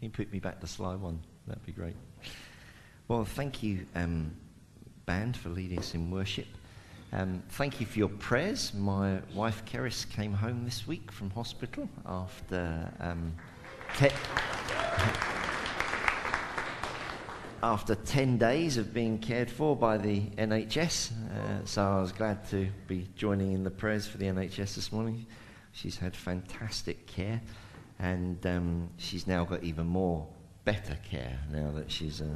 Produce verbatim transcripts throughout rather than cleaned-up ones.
Can you put me back to slide one? That'd be great. Well, thank you, um, band, for leading us in worship. Um, thank you for your prayers. My wife, Keris, came home this week from hospital after um, te- after ten days of being cared for by the N H S. Uh, so I was glad to be joining in the prayers for the N H S this morning. She's had fantastic care, and um, she's now got even more better care now that she's... Uh,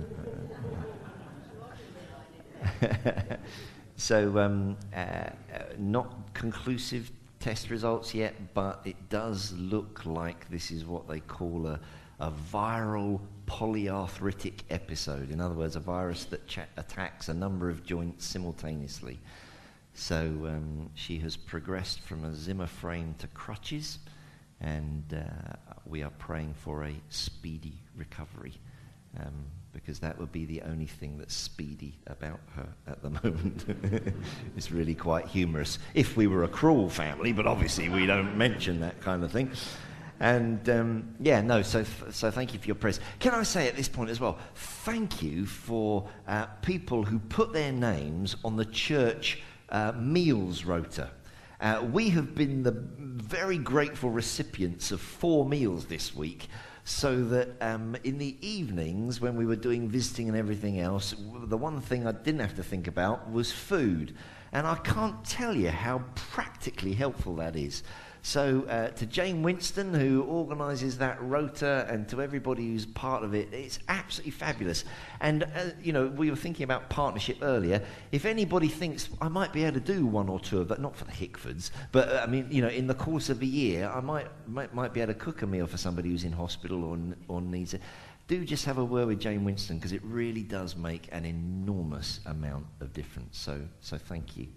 uh, So, um, uh, uh, not conclusive test results yet, but it does look like this is what they call a, a viral polyarthritic episode. In other words, a virus that cha- attacks a number of joints simultaneously. So um, she has progressed from a Zimmer frame to crutches, and uh, we are praying for a speedy recovery. Um, because that would be the only thing that's speedy about her at the moment. It's really quite humorous. If we were a cruel family, but obviously we don't mention that kind of thing. And um, yeah, no, so so thank you for your prayers. Can I say at this point as well, thank you for uh, people who put their names on the church uh, meals rota. Uh, we have been the very grateful recipients of four meals this week, so that um, in the evenings when we were doing visiting and everything else, the one thing I didn't have to think about was food. And I can't tell you how practically helpful that is. So uh, to Jane Winston, who organises that rota, and to everybody who's part of it, it's absolutely fabulous. And, uh, you know, we were thinking about partnership earlier. If anybody thinks I might be able to do one or two of that, not for the Hickfords, but, uh, I mean, you know, in the course of a year, I might might, might be able to cook a meal for somebody who's in hospital or, or needs it. Do just have a word with Jane Winston, because it really does make an enormous amount of difference. So, so thank you.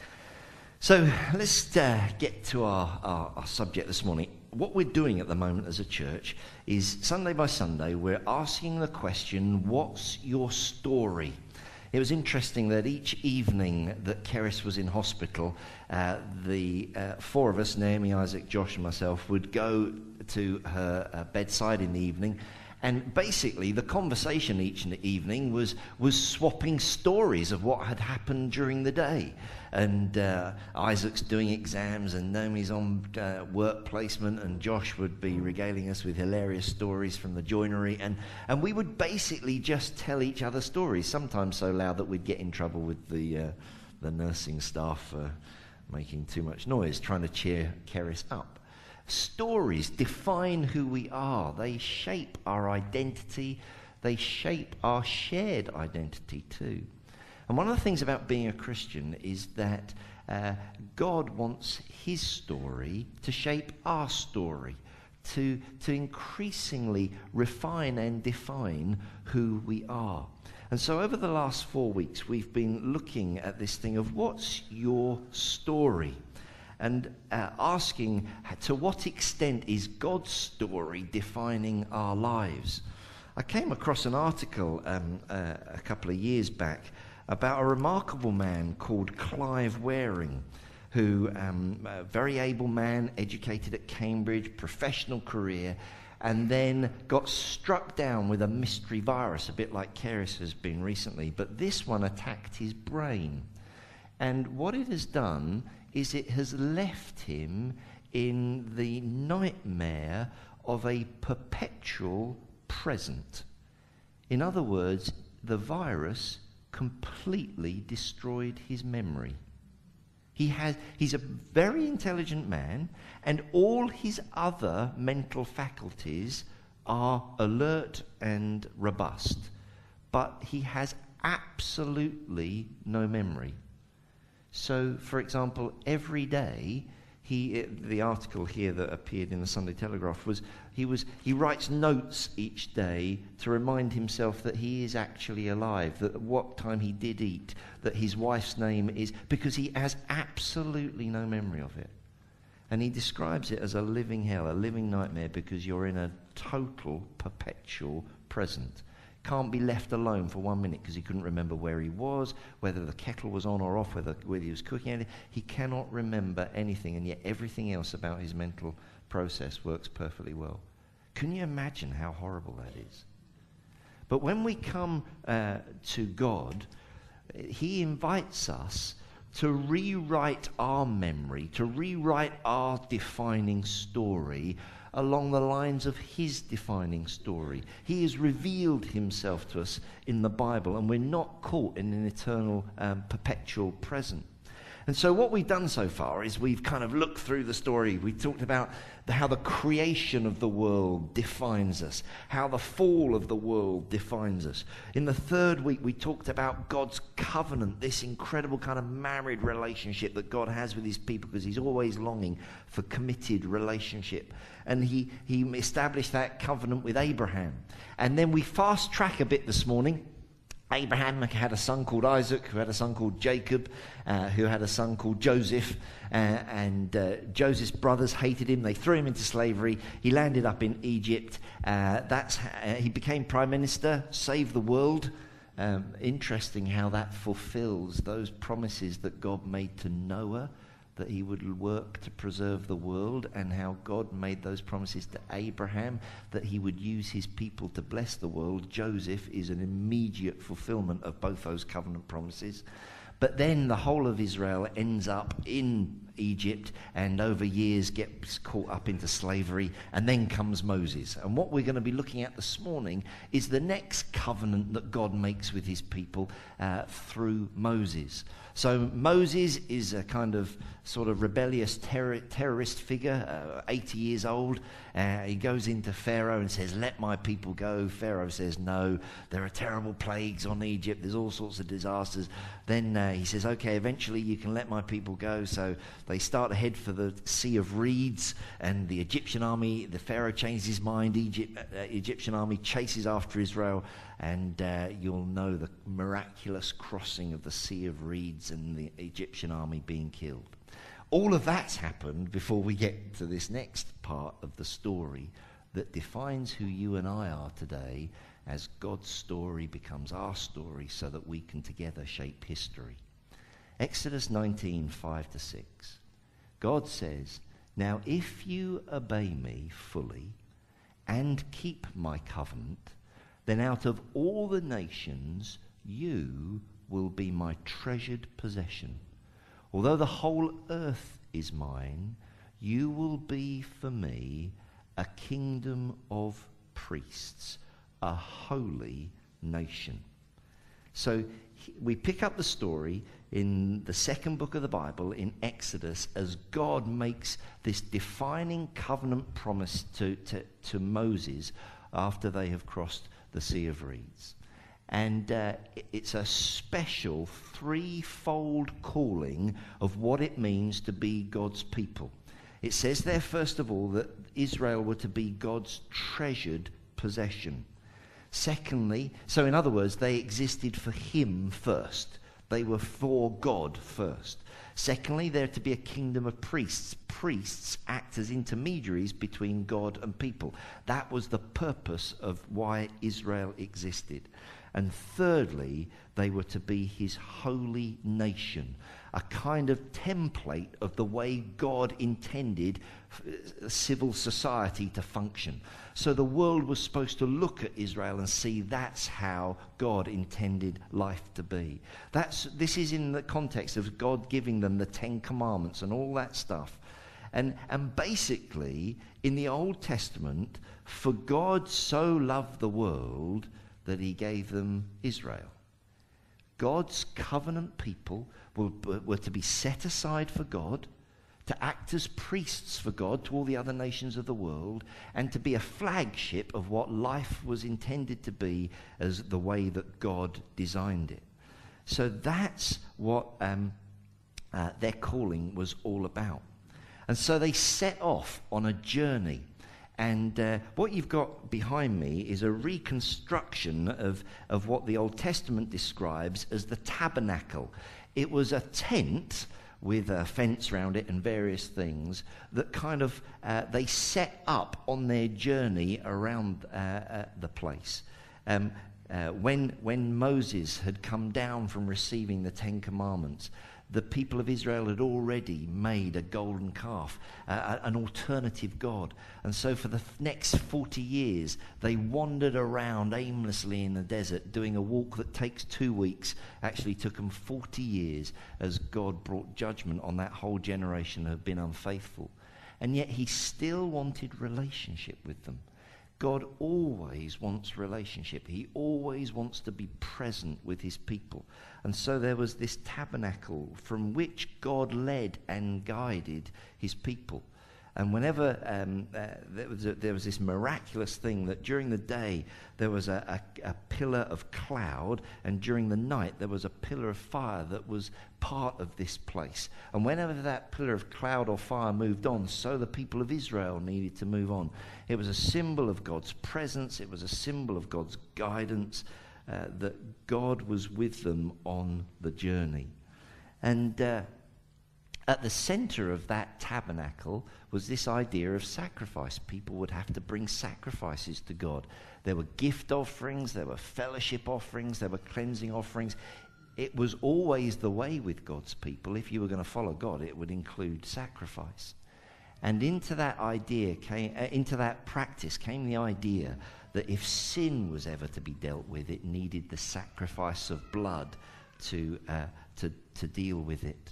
So let's uh, get to our, our, our subject this morning. What we're doing at the moment as a church is Sunday by Sunday, we're asking the question, what's your story? It was interesting that each evening that Keris was in hospital, uh, the uh, four of us, Naomi, Isaac, Josh and myself, would go to her uh, bedside in the evening. And basically, the conversation each evening was was swapping stories of what had happened during the day. And uh, Isaac's doing exams, and Naomi's on uh, work placement, and Josh would be regaling us with hilarious stories from the joinery. And, and we would basically just tell each other stories, sometimes so loud that we'd get in trouble with the, uh, the nursing staff for making too much noise, trying to cheer Keris up. Stories define who we are. They shape our identity. They shape our shared identity too. And one of the things about being a Christian is that uh, God wants his story to shape our story, to, to increasingly refine and define who we are. And so over the last four weeks, we've been looking at this thing of what's your story? And uh, asking to what extent is God's story defining our lives. I came across an article um, uh, a couple of years back about a remarkable man called Clive Waring, who, um, a very able man, educated at Cambridge, professional career, and then got struck down with a mystery virus, a bit like Keris has been recently, but this one attacked his brain. And what it has done is it has left him in the nightmare of a perpetual present. In other words, the virus completely destroyed his memory. He has, he's a very intelligent man, and all his other mental faculties are alert and robust, but he has absolutely no memory. So, for example, every day, he the article here that appeared in the Sunday Telegraph was he was he writes notes each day to remind himself that he is actually alive, that what time he did eat, that his wife's name is, because he has absolutely no memory of it. And he describes it as a living hell, a living nightmare, because you're in a total, perpetual present. Can't be left alone for one minute because he couldn't remember where he was, whether the kettle was on or off, whether, whether he was cooking anything. He cannot remember anything, and yet everything else about his mental process works perfectly well. Can you imagine how horrible that is? But when we come uh, to God, he invites us to rewrite our memory, to rewrite our defining story along the lines of his defining story. He has revealed himself to us in the Bible, and we're not caught in an eternal, um, perpetual present. And so what we've done so far is we've kind of looked through the story. We talked about the, how the creation of the world defines us, how the fall of the world defines us. In the third week, we talked about God's covenant, this incredible kind of married relationship that God has with his people, because he's always longing for committed relationship. And he, he established that covenant with Abraham. And then we fast track a bit this morning. Abraham had a son called Isaac, who had a son called Jacob, uh, who had a son called Joseph, uh, and uh, Joseph's brothers hated him. They threw him into slavery. He landed up in Egypt. Uh, that's uh, he became prime minister, saved the world. Um, interesting how that fulfills those promises that God made to Noah, that he would work to preserve the world, and how God made those promises to Abraham, that he would use his people to bless the world. Joseph is an immediate fulfillment of both those covenant promises. But then the whole of Israel ends up in Egypt, and over years gets caught up into slavery, and then comes Moses. And what we're going to be looking at this morning is the next covenant that God makes with his people uh, through Moses. So Moses is a kind of sort of rebellious terror, terrorist figure, uh, eighty years old. Uh, he goes into Pharaoh and says, "Let my people go." Pharaoh says, "No, there are terrible plagues on Egypt. There's all sorts of disasters." Then uh, he says, "Okay, eventually you can let my people go." So they start to head for the Sea of Reeds, and the Egyptian army, the Pharaoh changes his mind. Egypt, uh, Egyptian army chases after Israel, and uh, you'll know the miraculous crossing of the Sea of Reeds and the Egyptian army being killed. All of that's happened before we get to this next part of the story that defines who you and I are today, as God's story becomes our story so that we can together shape history. Exodus nineteen, five to six. God says, "Now if you obey me fully and keep my covenant, then out of all the nations you will be my treasured possession. Although the whole earth is mine, you will be for me a kingdom of priests, a holy nation." So we pick up the story in the second book of the Bible, in Exodus, as God makes this defining covenant promise to, to, to Moses after they have crossed the Sea of Reeds. And uh, it's a special threefold calling of what it means to be God's people. It says there, first of all, that Israel were to be God's treasured possession. Secondly, so in other words, they existed for him first. They were for God first. Secondly, they're to be a kingdom of priests. Priests act as intermediaries between God and people. That was the purpose of why Israel existed. And thirdly, they were to be his holy nation, a kind of template of the way God intended civil society to function. So the world was supposed to look at Israel and see that's how God intended life to be. That's, this is in the context of God giving them the Ten Commandments and all that stuff. And, and basically, in the Old Testament, for God so loved the world that he gave them Israel. God's covenant people were, were to be set aside for God, to act as priests for God to all the other nations of the world, and to be a flagship of what life was intended to be as the way that God designed it. So that's what um, uh, their calling was all about. And so they set off on a journey. And uh, what you've got behind me is a reconstruction of, of what the Old Testament describes as the tabernacle. It was a tent with a fence around it and various things that kind of uh, they set up on their journey around uh, uh, the place. Um, uh, when, when Moses had come down from receiving the Ten Commandments, The people of Israel had already made a golden calf, uh, an alternative god. And so for the next forty years, they wandered around aimlessly in the desert, doing a walk that takes two weeks. Actually took them forty years as God brought judgment on that whole generation that had been unfaithful. And yet he still wanted relationship with them. God always wants relationship. He always wants to be present with his people. And so there was this tabernacle from which God led and guided his people. And whenever um, uh, there, was a, there was this miraculous thing that during the day there was a, a, a pillar of cloud, and during the night there was a pillar of fire that was part of this place. And whenever that pillar of cloud or fire moved on, so the people of Israel needed to move on. It was a symbol of God's presence. It was a symbol of God's guidance, uh, that God was with them on the journey. And uh, at the center of that tabernacle was this idea of sacrifice. People would have to bring sacrifices to God. There were gift offerings, there were fellowship offerings, there were cleansing offerings. It was always the way with God's people. If you were going to follow God, it would include sacrifice. And into that idea came, uh, into that practice came the idea that if sin was ever to be dealt with, it needed the sacrifice of blood to uh, to to deal with it.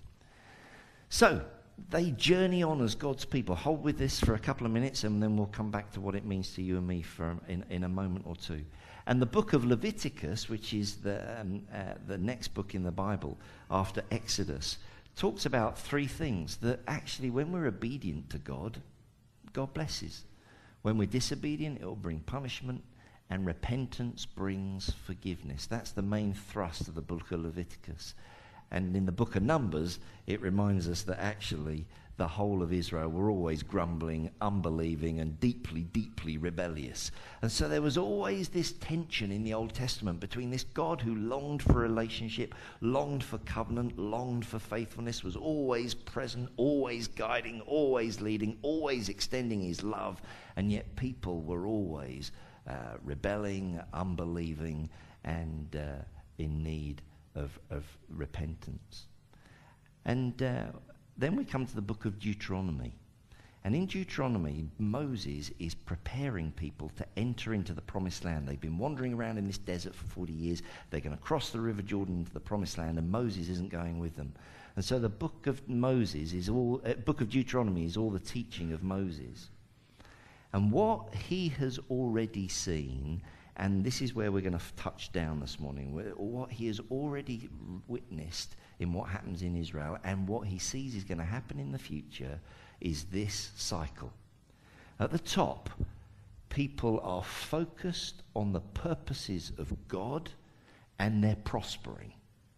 So they journey on as God's people. Hold with this for a couple of minutes, and then we'll come back to what it means to you and me for in, in a moment or two. And the book of Leviticus, which is the um, uh, the next book in the Bible after Exodus, talks about three things that actually, when we're obedient to God, God blesses. When we're disobedient, it will bring punishment, and repentance brings forgiveness. That's the main thrust of the book of Leviticus. And in the book of Numbers, it reminds us that actually the whole of Israel were always grumbling, unbelieving, and deeply, deeply rebellious. And so there was always this tension in the Old Testament between this God who longed for relationship, longed for covenant, longed for faithfulness, was always present, always guiding, always leading, always extending his love, and yet people were always uh, rebelling, unbelieving, and uh, in need Of, of repentance. And uh, then we come to the book of Deuteronomy. And in Deuteronomy, Moses is preparing people to enter into the promised land. They've been wandering around in this desert for forty years. They're going to cross the river Jordan into the promised land, and Moses isn't going with them. And so the book of Moses is all, uh, book of Deuteronomy is all the teaching of Moses. And what he has already seen, and this is where we're going to touch down this morning, what he has already witnessed in what happens in Israel and what he sees is going to happen in the future, is this cycle. At the top, people are focused on the purposes of God and they're prospering.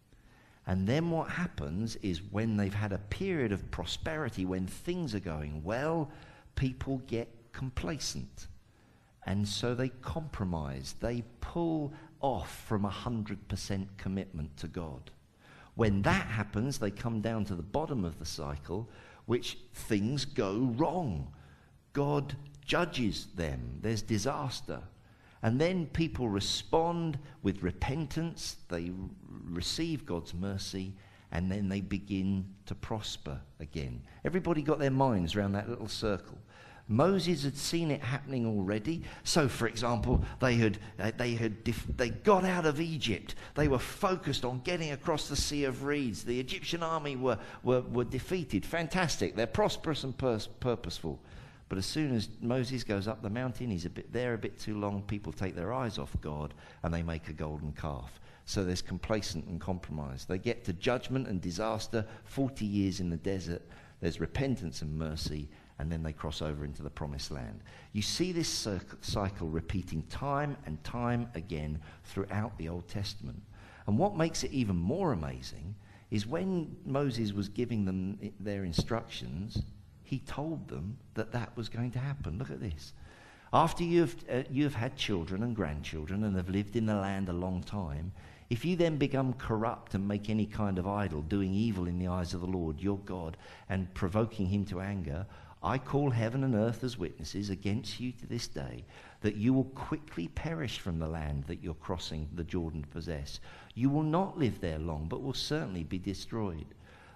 And then what happens is, when they've had a period of prosperity, when things are going well, people get complacent. And so they compromise. They pull off from one hundred percent commitment to God. When that happens, they come down to the bottom of the cycle, which things go wrong. God judges them. There's disaster. And then people respond with repentance. They receive God's mercy, and then they begin to prosper again. Everybody got their minds around that little circle. Moses had seen it happening already. So, for example, they had uh, they had def- they got out of Egypt. They were focused on getting across the Sea of Reeds. The Egyptian army were were, were defeated. Fantastic. They're prosperous and pur- purposeful. But as soon as Moses goes up the mountain, he's a bit there a bit too long. People take their eyes off God and they make a golden calf. So there's complacent and compromise. They get to judgment and disaster. Forty years in the desert. There's repentance and mercy. And then they cross over into the promised land. You see this cycle repeating time and time again throughout the Old Testament. And what makes it even more amazing is when Moses was giving them their instructions, he told them that that was going to happen. Look at this. After you've, uh, you've had children and grandchildren and have lived in the land a long time, if you then become corrupt and make any kind of idol, doing evil in the eyes of the Lord, your God, and provoking him to anger, I call heaven and earth as witnesses against you to this day, that you will quickly perish from the land that you're crossing the Jordan to possess. You will not live there long, but will certainly be destroyed.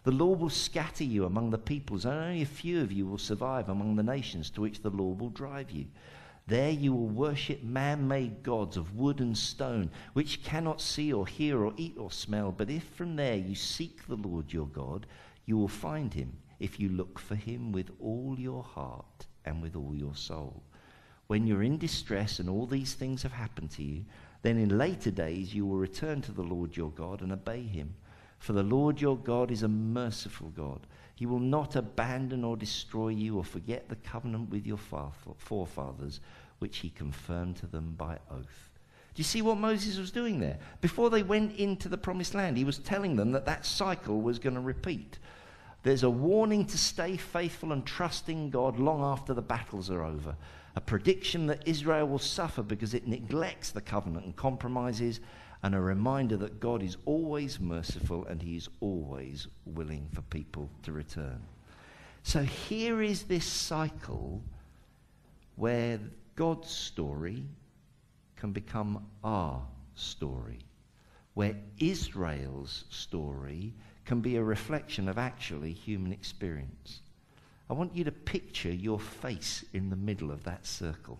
The Lord will scatter you among the peoples, and only a few of you will survive among the nations to which the Lord will drive you. There you will worship man-made gods of wood and stone, which cannot see or hear or eat or smell. But if from there you seek the Lord your God, you will find him, if you look for him with all your heart and with all your soul. When you're in distress and all these things have happened to you, then in later days you will return to the Lord your God and obey him. For the Lord your God is a merciful God. He will not abandon or destroy you or forget the covenant with your forefathers, which he confirmed to them by oath. Do you see what Moses was doing there? Before they went into the promised land, he was telling them that that cycle was going to repeat. There's a warning to stay faithful and trust in God long after the battles are over. A prediction that Israel will suffer because it neglects the covenant and compromises, and a reminder that God is always merciful and he is always willing for people to return. So here is this cycle where God's story can become our story, where Israel's story can be a reflection of actually human experience. I want you to picture your face in the middle of that circle,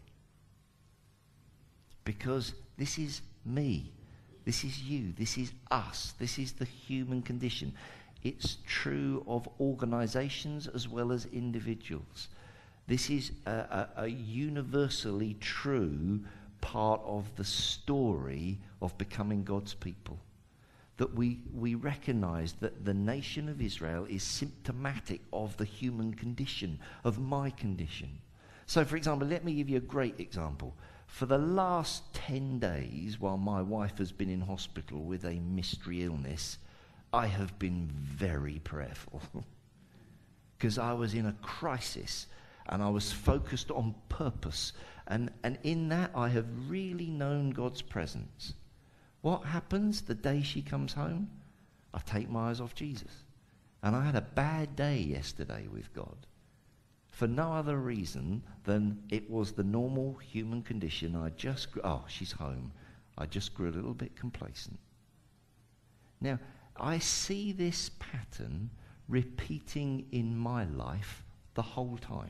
because this is me. This is you. This is us. This is the human condition. It's true of organizations as well as individuals. This is a, a, a universally true part of the story of becoming God's people. That we, we recognize that the nation of Israel is symptomatic of the human condition, of my condition. So, for example, let me give you a great example. For the last ten days, while my wife has been in hospital with a mystery illness, I have been very prayerful. Because I was in a crisis and I was focused on purpose. And, and in that, I have really known God's presence. What happens the day she comes home? I take my eyes off Jesus. And I had a bad day yesterday with God. For no other reason than it was the normal human condition. I just grew, oh, she's home. I just grew a little bit complacent. Now, I see this pattern repeating in my life the whole time.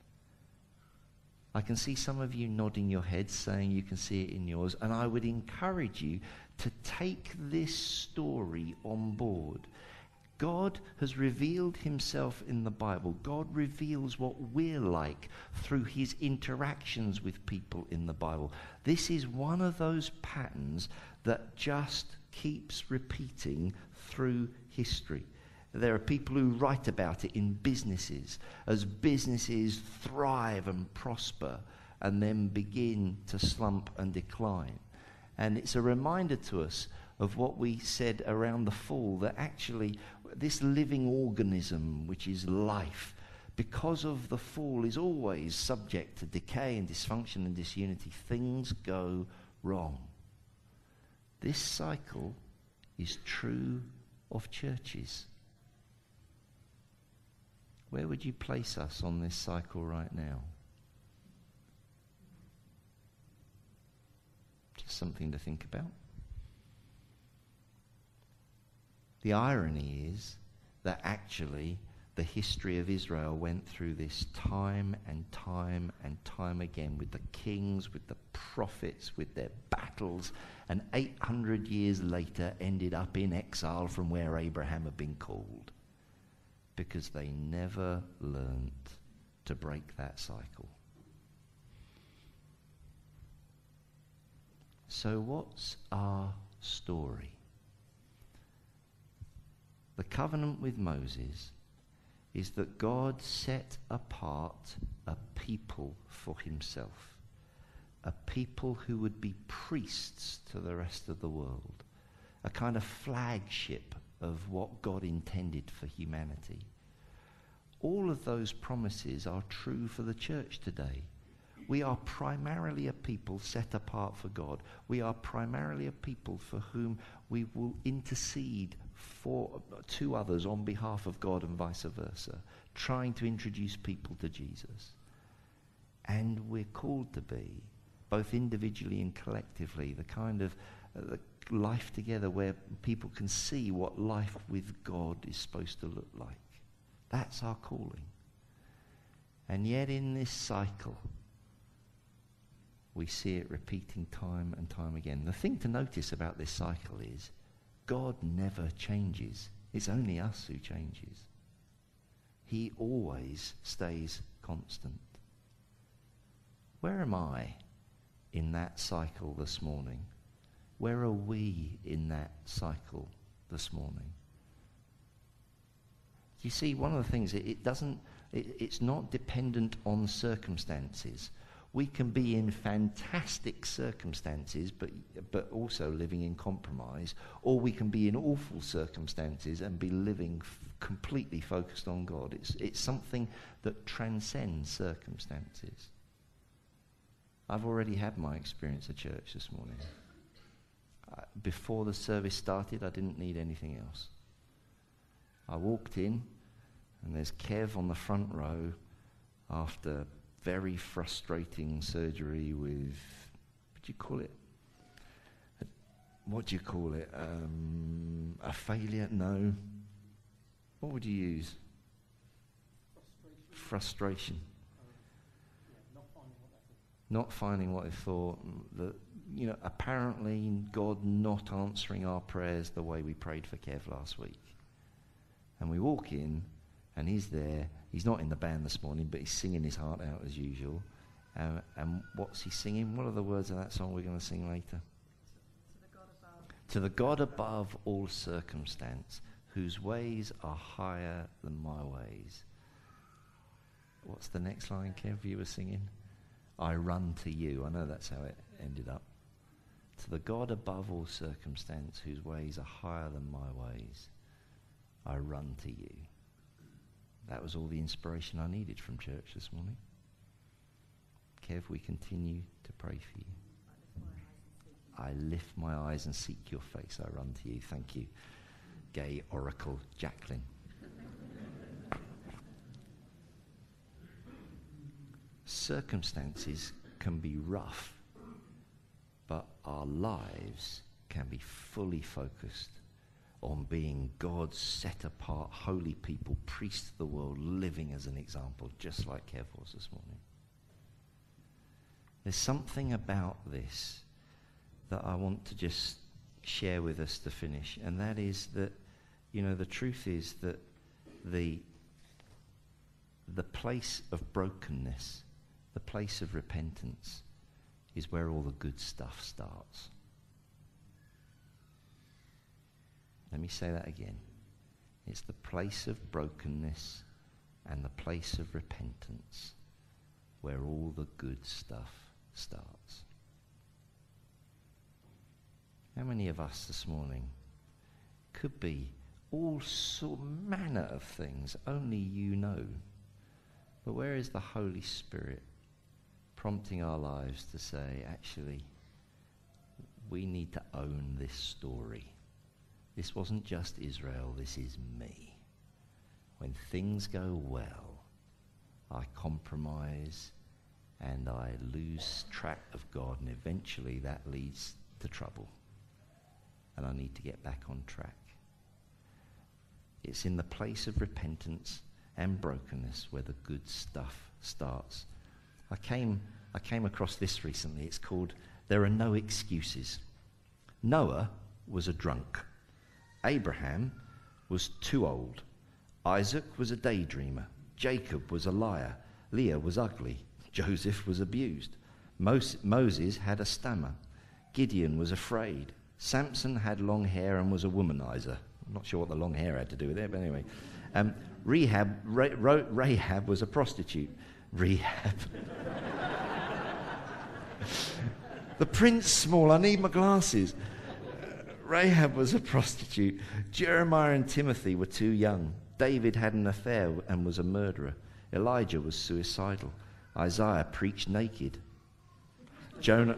I can see some of you nodding your heads, saying you can see it in yours, and I would encourage you to take this story on board. God has revealed himself in the Bible. God reveals what we're like through his interactions with people in the Bible. This is one of those patterns that just keeps repeating through history. There are people who write about it in businesses, as businesses thrive and prosper and then begin to slump and decline. And it's a reminder to us of what we said around the fall, that actually this living organism, which is life, because of the fall, is always subject to decay and dysfunction and disunity. Things go wrong. This cycle is true of churches. Where would you place us on this cycle right now? Just something to think about. The irony is that actually the history of Israel went through this time and time and time again, with the kings, with the prophets, with their battles, and eight hundred years later ended up in exile from where Abraham had been called, because they never learnt to break that cycle. So what's our story? The covenant with Moses is that God set apart a people for himself, a people who would be priests to the rest of the world, a kind of flagship of what God intended for humanity. All of those promises are true for the church today. We are primarily a people set apart for God. We are primarily a people for whom we will intercede for to others on behalf of God and vice versa, trying to introduce people to Jesus. And we're called to be, both individually and collectively, the kind of uh, the life together where people can see what life with God is supposed to look like. That's our calling. And yet in this cycle, we see it repeating time and time again. The thing to notice about this cycle is God never changes. It's only us who changes. He always stays constant. Where am I in that cycle this morning? Where are we in that cycle this morning? You see, one of the things, it, it doesn't, it, it's not dependent on circumstances. We can be in fantastic circumstances, but but also living in compromise, or we can be in awful circumstances and be living f- completely focused on God. It's it's something that transcends circumstances. I've already had my experience at church this morning. Uh, before the service started, I didn't need anything else. I walked in, and there's Kev on the front row after very frustrating surgery with, what do you call it? A, what do you call it? Um, a failure? No. What would you use? Frustration. Frustration. Uh, yeah, not finding what they thought. Not finding what they thought. The, you know, apparently God not answering our prayers the way we prayed for Kev last week. And we walk in, and he's there. He's not in the band this morning, but he's singing his heart out as usual. Um, and what's he singing? What are the words of that song we're going to sing later? To the God above. To the God above all circumstance, whose ways are higher than my ways. What's the next line, Kev, you were singing? I run to you. I know that's how it ended up. To the God above all circumstance, whose ways are higher than my ways, I run to you. That was all the inspiration I needed from church this morning. Kev, we continue to pray for you. I lift my eyes and seek your face. I run to you. Thank you, gay oracle Jacqueline. Circumstances can be rough, but our lives can be fully focused on being God's set-apart, holy people, priests of the world, living as an example, just like Kev was this morning. There's something about this that I want to just share with us to finish, and that is that, you know, the truth is that the, the place of brokenness, the place of repentance, is where all the good stuff starts. Let me say that again. It's the place of brokenness and the place of repentance where all the good stuff starts. How many of us this morning could be all sort manner of things only you know, but where is the Holy Spirit prompting our lives to say, actually, we need to own this story. This wasn't just Israel, this is me. When things go well, I compromise and I lose track of God, and eventually that leads to trouble. And I need to get back on track. It's in the place of repentance and brokenness where the good stuff starts. I came, I came across this recently. It's called There Are No Excuses. Noah was a drunk. Abraham was too old. Isaac was a daydreamer. Jacob was a liar. Leah was ugly. Joseph was abused. Mos- Moses had a stammer. Gideon was afraid. Samson had long hair and was a womanizer. I'm not sure what the long hair had to do with it, but anyway. Um, Rehab, Ra- Ra- Rahab was a prostitute. Rehab. The Prince Small, I need my glasses. Rahab was a prostitute. Jeremiah and Timothy were too young. David had an affair and was a murderer. Elijah was suicidal. Isaiah preached naked. Jonah,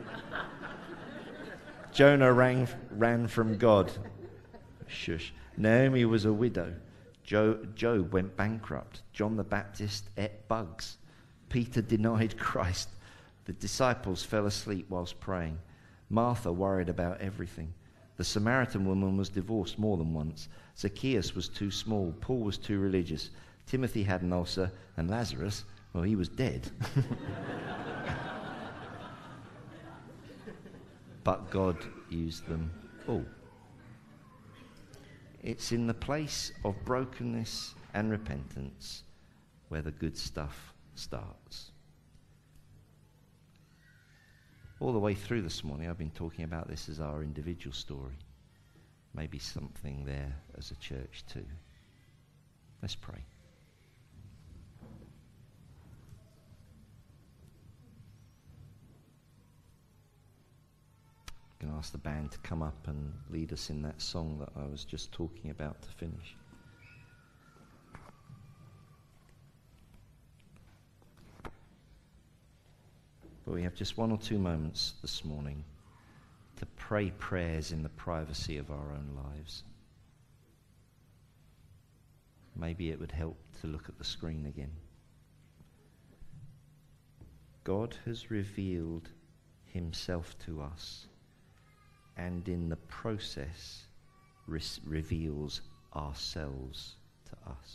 Jonah ran, ran from God. Shush. Naomi was a widow. Jo, Job went bankrupt. John the Baptist ate bugs. Peter denied Christ. The disciples fell asleep whilst praying. Martha worried about everything. The Samaritan woman was divorced more than once. Zacchaeus was too small. Paul was too religious. Timothy had an ulcer. And Lazarus, well, he was dead. But God used them all. It's in the place of brokenness and repentance where the good stuff starts. All the way through this morning, I've been talking about this as our individual story. Maybe something there as a church too. Let's pray. I'm going to ask the band to come up and lead us in that song that I was just talking about to finish. But we have just one or two moments this morning to pray prayers in the privacy of our own lives. Maybe it would help to look at the screen again. God has revealed himself to us, and in the process re- reveals ourselves to us.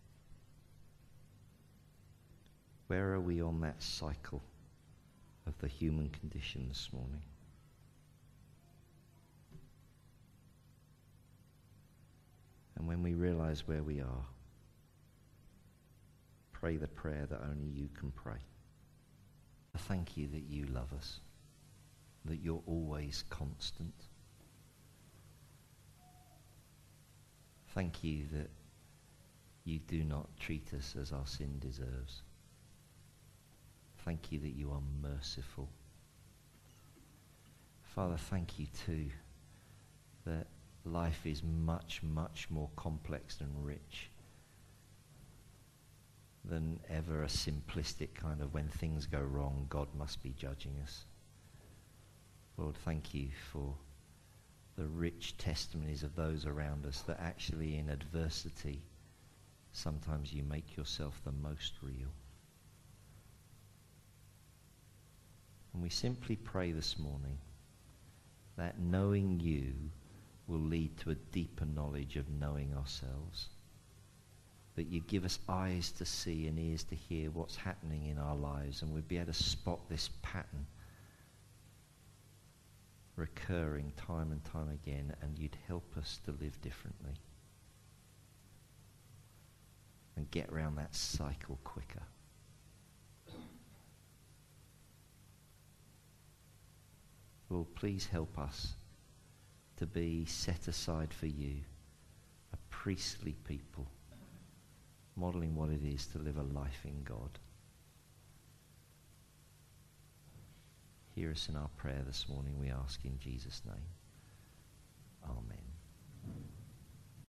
Where are we on that cycle of the human condition this morning? And when we realize where we are, pray the prayer that only you can pray. Thank you that you love us, that you're always constant. Thank you that you do not treat us as our sin deserves. Thank you that you are merciful. Father, thank you too that life is much, much more complex and rich than ever a simplistic kind of when things go wrong, God must be judging us. Lord, thank you for the rich testimonies of those around us that actually in adversity, sometimes you make yourself the most real. And we simply pray this morning that knowing you will lead to a deeper knowledge of knowing ourselves. That you give us eyes to see and ears to hear what's happening in our lives, and we'd be able to spot this pattern recurring time and time again, and you'd help us to live differently and get around that cycle quicker. Lord, please help us to be set aside for you, a priestly people, modeling what it is to live a life in God. Hear us in our prayer this morning, we ask in Jesus' name. Amen.